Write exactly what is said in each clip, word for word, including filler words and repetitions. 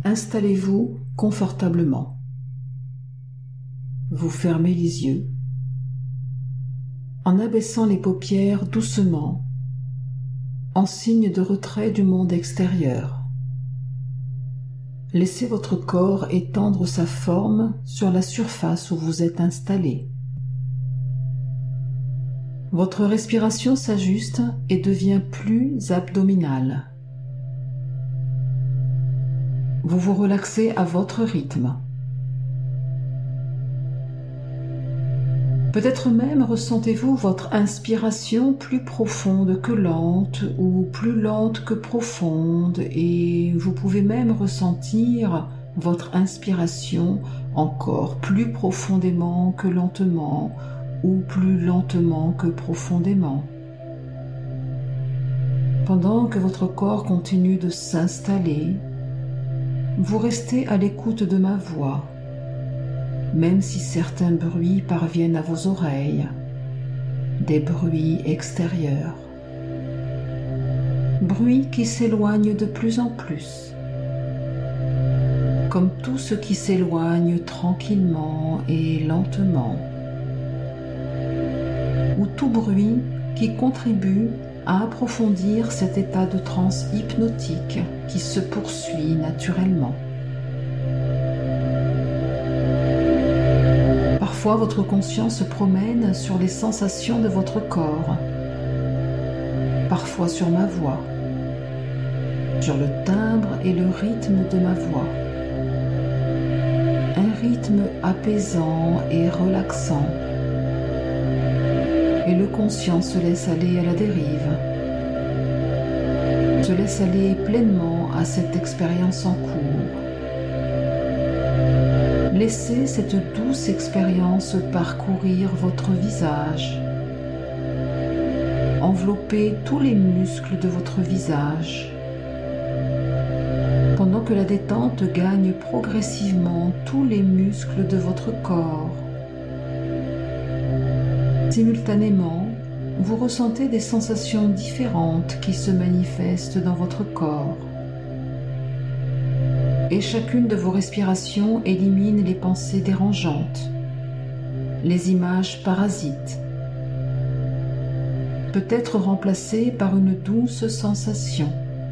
Installez-vous confortablement. Vous fermez les yeux en abaissant les paupières doucement, en signe de retrait du monde extérieur. Laissez votre corps étendre sa forme sur la surface où vous êtes installé. Votre respiration s'ajuste et devient plus abdominale. Vous vous relaxez à votre rythme. Peut-être même ressentez-vous votre inspiration plus profonde que lente ou plus lente que profonde, et vous pouvez même ressentir votre inspiration encore plus profondément que lentement ou plus lentement que profondément. Pendant que votre corps continue de s'installer, vous restez à l'écoute de ma voix, même si certains bruits parviennent à vos oreilles, des bruits extérieurs, bruits qui s'éloignent de plus en plus, comme tout ce qui s'éloigne tranquillement et lentement, ou tout bruit qui contribue à approfondir cet état de transe hypnotique qui se poursuit naturellement. Parfois, votre conscience se promène sur les sensations de votre corps, parfois sur ma voix, sur le timbre et le rythme de ma voix. Un rythme apaisant et relaxant. Et le conscient se laisse aller à la dérive, se laisse aller pleinement à cette expérience en cours. Laissez cette douce expérience parcourir votre visage, envelopper tous les muscles de votre visage, pendant que la détente gagne progressivement tous les muscles de votre corps. Simultanément, vous ressentez des sensations différentes qui se manifestent dans votre corps. Et chacune de vos respirations élimine les pensées dérangeantes, les images parasites, peut-être remplacées par une douce sensation.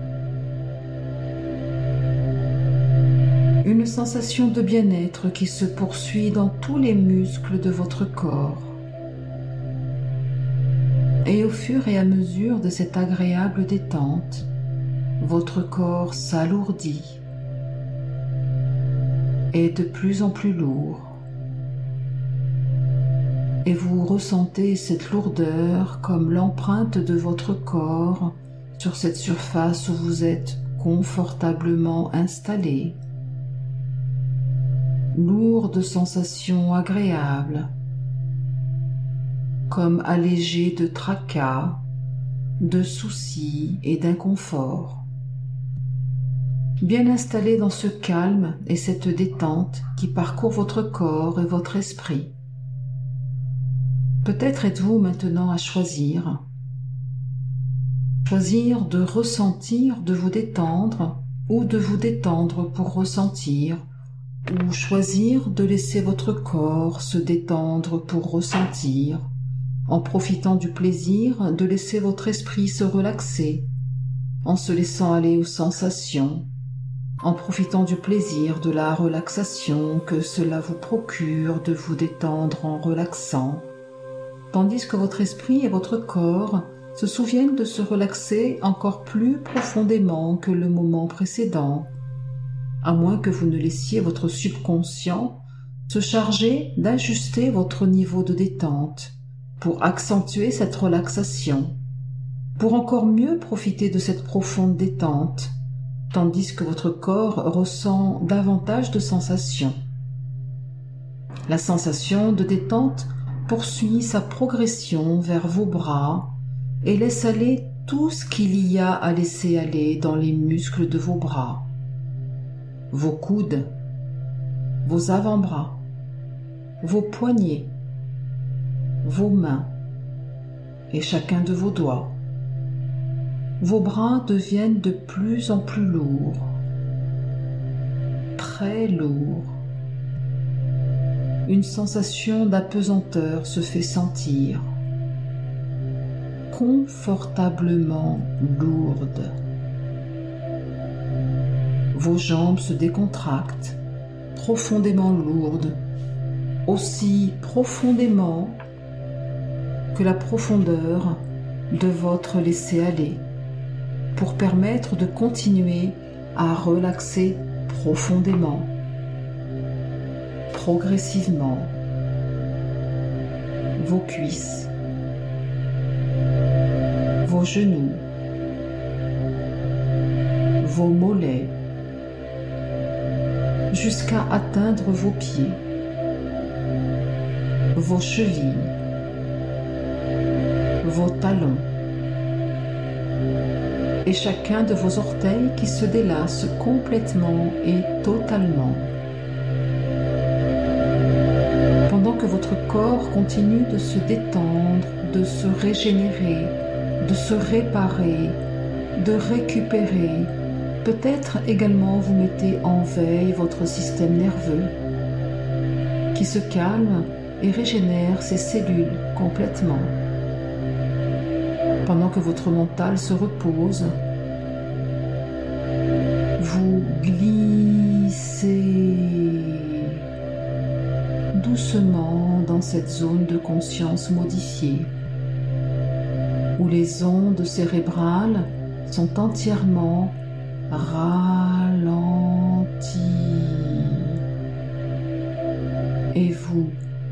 Une sensation de bien-être qui se poursuit dans tous les muscles de votre corps. Et au fur et à mesure de cette agréable détente, votre corps s'alourdit, est de plus en plus lourd. Et vous ressentez cette lourdeur comme l'empreinte de votre corps sur cette surface où vous êtes confortablement installé. Lourde sensation agréable, comme allégé de tracas, de soucis et d'inconfort. Bien installé dans ce calme et cette détente qui parcourt votre corps et votre esprit. Peut-être êtes-vous maintenant à choisir. Choisir de ressentir, de vous détendre, ou de vous détendre pour ressentir, ou choisir de laisser votre corps se détendre pour ressentir, en profitant du plaisir de laisser votre esprit se relaxer, en se laissant aller aux sensations, en profitant du plaisir de la relaxation que cela vous procure de vous détendre en relaxant, tandis que votre esprit et votre corps se souviennent de se relaxer encore plus profondément que le moment précédent, à moins que vous ne laissiez votre subconscient se charger d'ajuster votre niveau de détente pour accentuer cette relaxation, pour encore mieux profiter de cette profonde détente, tandis que votre corps ressent davantage de sensations. La sensation de détente poursuit sa progression vers vos bras et laisse aller tout ce qu'il y a à laisser aller dans les muscles de vos bras, vos coudes, vos avant-bras, vos poignets, vos mains et chacun de vos doigts. Vos bras deviennent de plus en plus lourds. très lourd. Une sensation d'apesanteur se fait sentir, confortablement lourde. Vos jambes se décontractent, profondément lourdes, aussi profondément que la profondeur de votre laisser-aller, pour permettre de continuer à relaxer profondément, progressivement, vos cuisses, vos genoux, vos mollets, jusqu'à atteindre vos pieds, vos chevilles, vos talons, et chacun de vos orteils qui se délasse complètement et totalement. Pendant que votre corps continue de se détendre, de se régénérer, de se réparer, de récupérer, peut-être également vous mettez en veille votre système nerveux qui se calme et régénère ses cellules complètement. Pendant que votre mental se repose, vous glissez doucement dans cette zone de conscience modifiée, où les ondes cérébrales sont entièrement ralenties et vous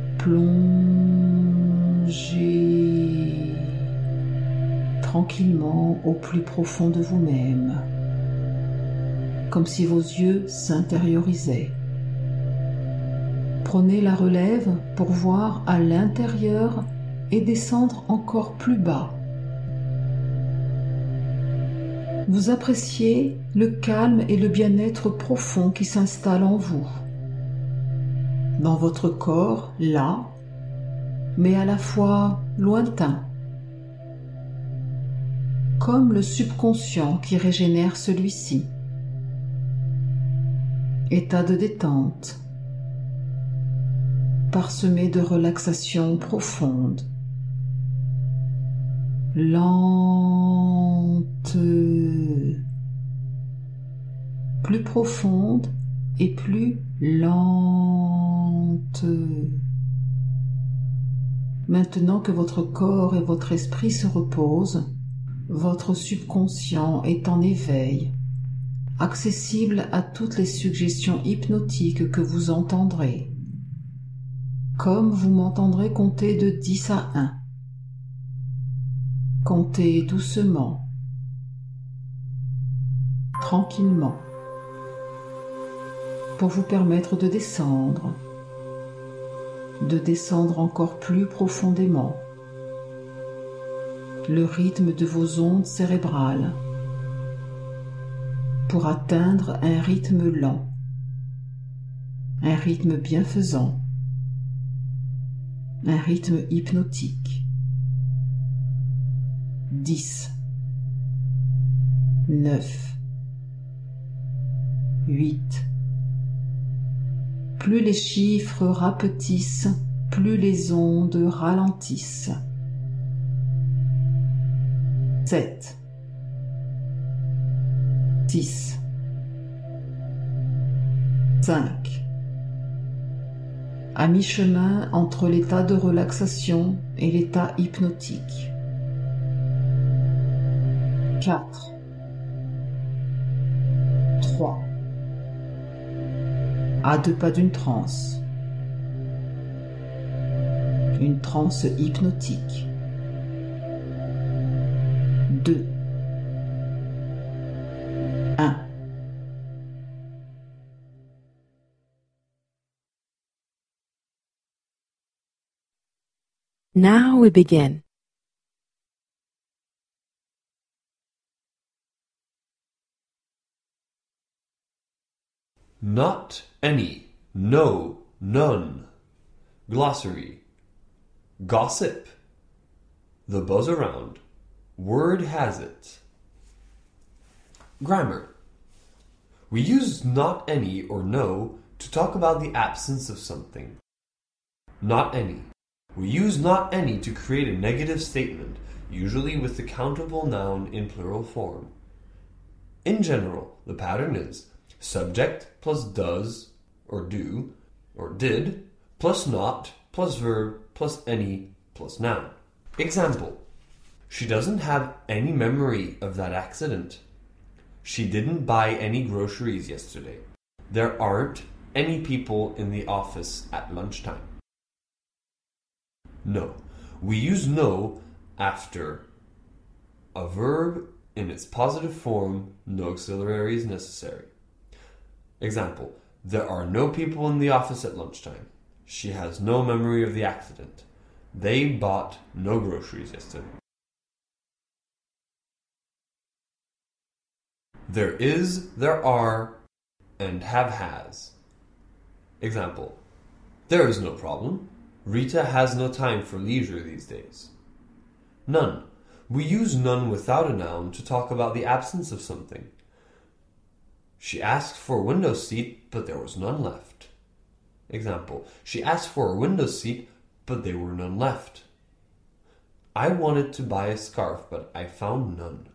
plongez tranquillement au plus profond de vous-même, comme si vos yeux s'intériorisaient. Prenez la relève pour voir à l'intérieur et descendre encore plus bas. Vous appréciez le calme et le bien-être profond qui s'installe en vous, dans votre corps là, mais à la fois lointain, comme le subconscient qui régénère celui-ci. État de détente, parsemé de relaxation profonde, lente, plus profonde et plus lente. Maintenant que votre corps et votre esprit se reposent, votre subconscient est en éveil, accessible à toutes les suggestions hypnotiques que vous entendrez, comme vous m'entendrez compter de dix à un. Comptez doucement, tranquillement, pour vous permettre de descendre, de descendre encore plus profondément, le rythme de vos ondes cérébrales, pour atteindre un rythme lent, un rythme bienfaisant, un rythme hypnotique. dix, neuf, huit. Plus les chiffres rapetissent, plus les ondes ralentissent. sept, six, cinq. À mi-chemin entre l'état de relaxation et l'état hypnotique. quatre, trois. À deux pas d'une transe. Une transe hypnotique. deux, un. Now we begin. Not any, no, none. Glossary. Gossip. The buzz around. Word has it. Grammar. We use not any or no to talk about the absence of something. Not any. We use not any to create a negative statement, usually with the countable noun in plural form. In general, the pattern is subject plus does or do or did plus not plus verb plus any plus noun. Example: she doesn't have any memory of that accident. She didn't buy any groceries yesterday. There aren't any people in the office at lunchtime. No. We use no after a verb in its positive form, no auxiliary is necessary. Example: there are no people in the office at lunchtime. She has no memory of the accident. They bought no groceries yesterday. There is, there are, and have has. Example: there is no problem. Rita has no time for leisure these days. None. We use none without a noun to talk about the absence of something. She asked for a window seat, but there was none left. Example: she asked for a window seat, but there were none left. I wanted to buy a scarf, but I found none.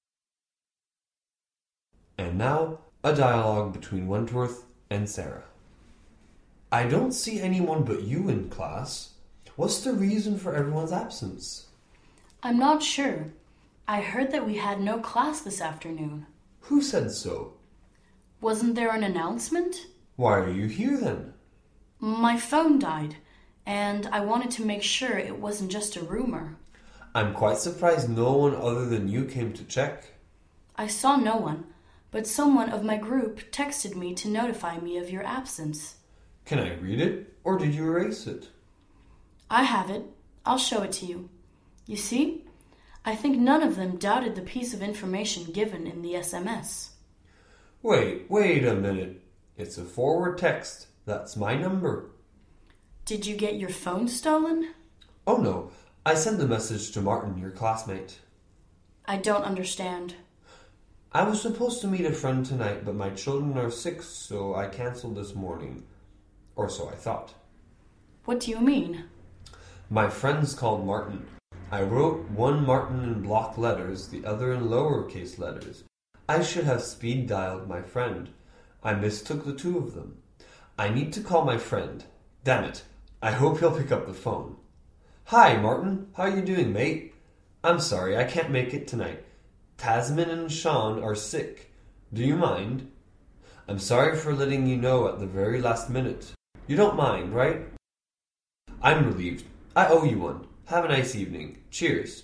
And now, a dialogue between Wentworth and Sarah. I don't see anyone but you in class. What's the reason for everyone's absence? I'm not sure. I heard that we had no class this afternoon. Who said so? Wasn't there an announcement? Why are you here then? My phone died, and I wanted to make sure it wasn't just a rumor. I'm quite surprised no one other than you came to check. I saw no one, but someone of my group texted me to notify me of your absence. Can I read it, or did you erase it? I have it. I'll show it to you. You see? I think none of them doubted the piece of information given in the S M S. Wait, wait a minute. It's a forward text. That's my number. Did you get your phone stolen? Oh no, I sent the message to Martin, your classmate. I don't understand. I was supposed to meet a friend tonight, but my children are sick, so I canceled this morning. Or so I thought. What do you mean? My friend's called Martin. I wrote one Martin in block letters, the other in lowercase letters. I should have speed dialed my friend. I mistook the two of them. I need to call my friend. Damn it. I hope he'll pick up the phone. Hi, Martin. How you doing, mate? I'm sorry, I can't make it tonight. Tasman and Sean are sick. Do you mind? I'm sorry for letting you know at the very last minute. You don't mind, right? I'm relieved. I owe you one. Have a nice evening. Cheers.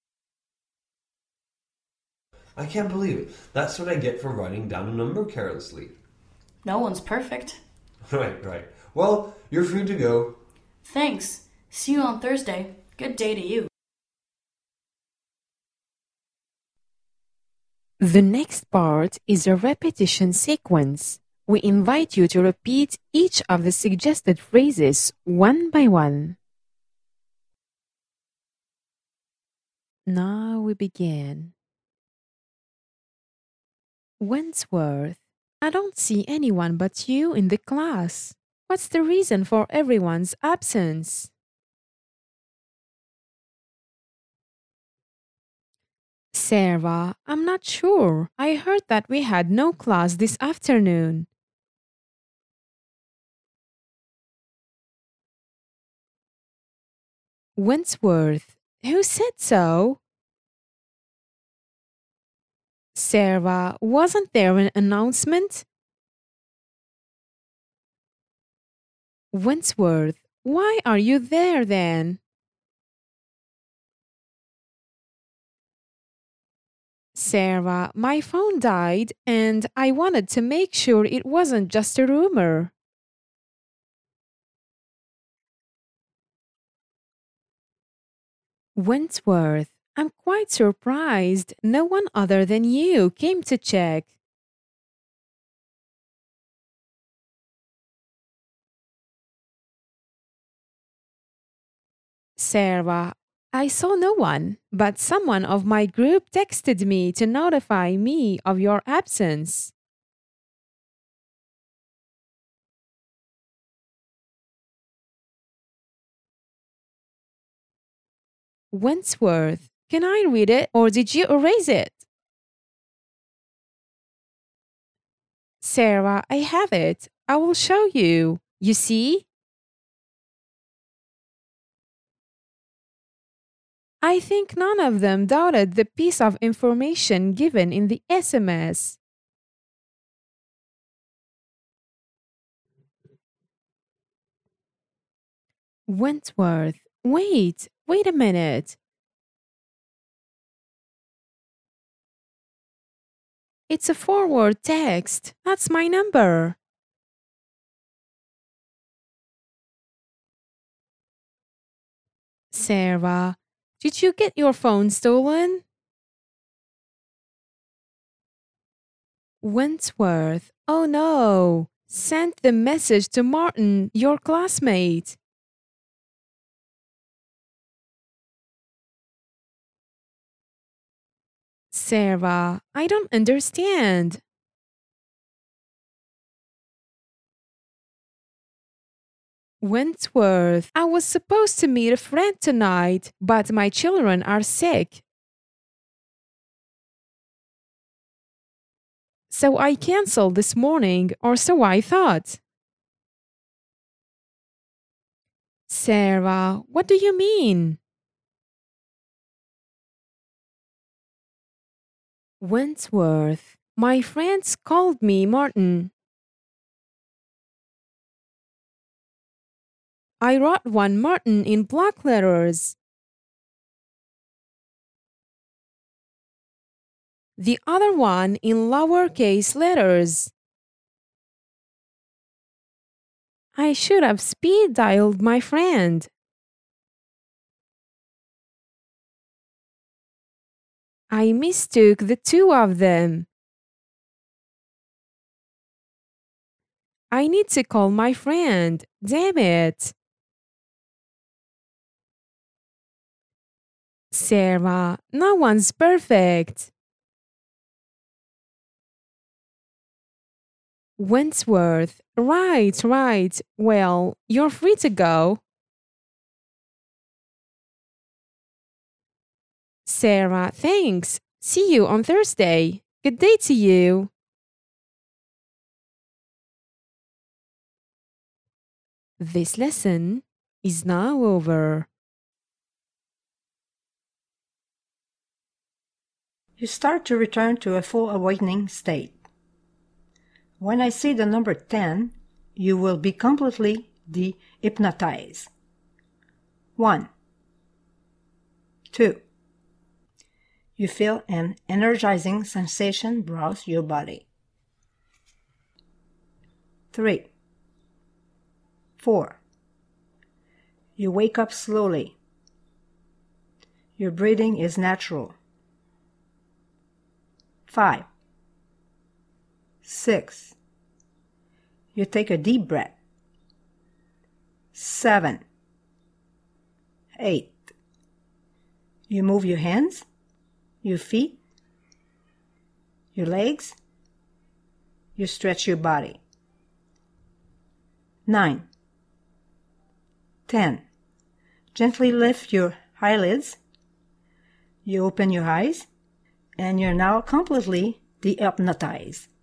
I can't believe it. That's what I get for writing down a number carelessly. No one's perfect. Right, right. Well, you're free to go. Thanks. See you on Thursday. Good day to you. The next part is a repetition sequence. We invite you to repeat each of the suggested phrases one by one. Now we begin. Wentworth, I don't see anyone but you in the class. What's the reason for everyone's absence? Sarah, I'm not sure. I heard that we had no class this afternoon. Wentworth, who said so? Sarah, wasn't there an announcement? Wentworth, why are you there then? Sarah, my phone died and I wanted to make sure it wasn't just a rumor. Wentworth, I'm quite surprised no one other than you came to check. Sarah, I saw no one, but someone of my group texted me to notify me of your absence. Wentworth, can I read it or did you erase it? Sarah, I have it. I will show you. You see? I think none of them doubted the piece of information given in the S M S. Wentworth, wait, wait a minute. It's a forward text. That's my number. Sarah, did you get your phone stolen? Wentworth, oh no. Send the message to Martin, your classmate. Sarah, I don't understand. Wentworth, I was supposed to meet a friend tonight, but my children are sick. So I canceled this morning, or so I thought. Sarah, what do you mean? Wentworth, my friends called me Martin. I wrote one Martin in block letters. The other one in lowercase letters. I should have speed dialed my friend. I mistook the two of them. I need to call my friend. Damn it. Sarah, no one's perfect. Wentworth, right, right. Well, you're free to go. Sarah, thanks. See you on Thursday. Good day to you. This lesson is now over. You start to return to a full awakening state. When I say the number ten, you will be completely de-hypnotized. One. Two. You feel an energizing sensation browse your body. Three. Four. You wake up slowly. Your breathing is natural. Five. Six. You take a deep breath. Seven. Eight. You move your hands, your feet, your legs. You stretch your body. Nine. Ten. Gently lift your eyelids. You open your eyes, and you're now completely de-hypnotized.